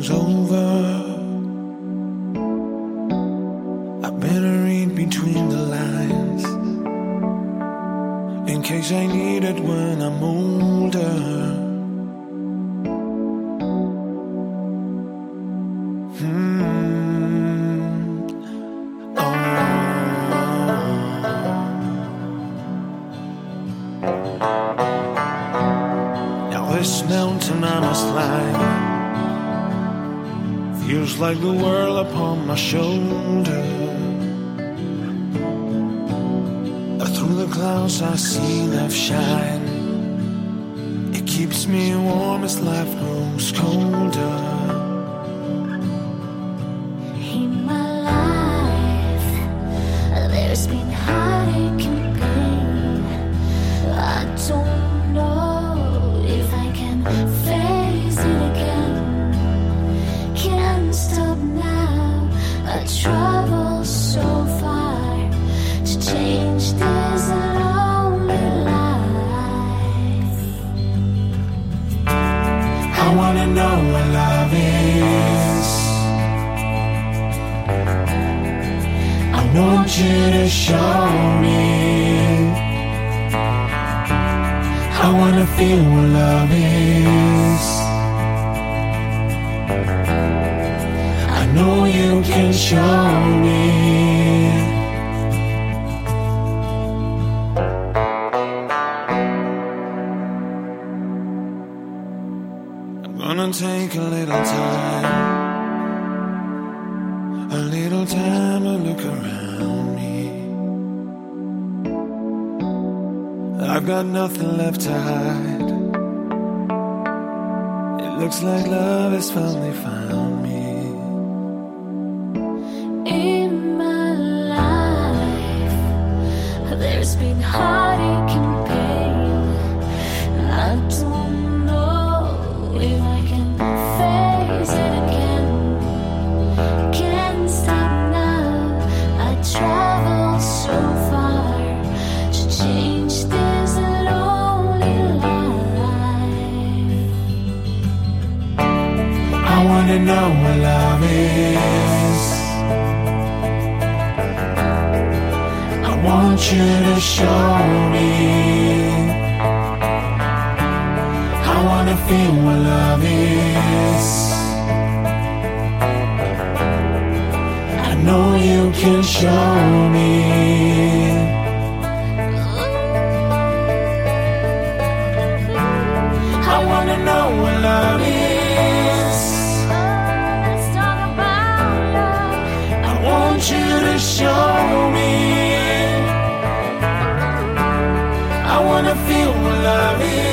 everything's over, I better read between the lines in case I need it when I'm older. Now this mountain I must climb feels like the world upon my shoulder. Through the clouds I see love shine. It keeps me warm as life grows colder. In my life, there's been heartache and pain. I don't know if I can face it again. Can't stop now. I travel so far to change this lonely life. I wanna know what love is. I want you to show me. I wanna feel what love is. I know you can show me. Gonna take a little time to look around me. I've got nothing left to hide. It looks like love has finally found me. In my life, there's been heartache and pain. I don't know if I can face it again. Can't stop now. I travel so far to change this lonely life. I wanna know what love is. I want you to show me. I wanna feel what love is. I know you can show me. I wanna know what love is. Let's talk about love. I want you to show me. I wanna feel what love is.